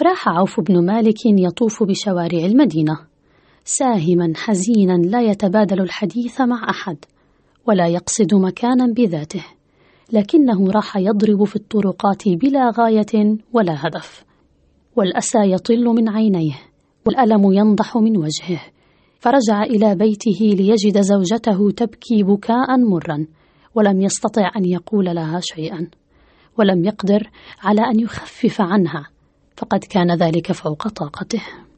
راح عوف بن مالك يطوف بشوارع المدينة ساهما حزينا لا يتبادل الحديث مع أحد ولا يقصد مكانا بذاته، لكنه راح يضرب في الطرقات بلا غاية ولا هدف، والأسى يطل من عينيه والألم ينضح من وجهه، فرجع إلى بيته ليجد زوجته تبكي بكاء مرا، ولم يستطع أن يقول لها شيئا، ولم يقدر على أن يخفف عنها، فقد كان ذلك فوق طاقته.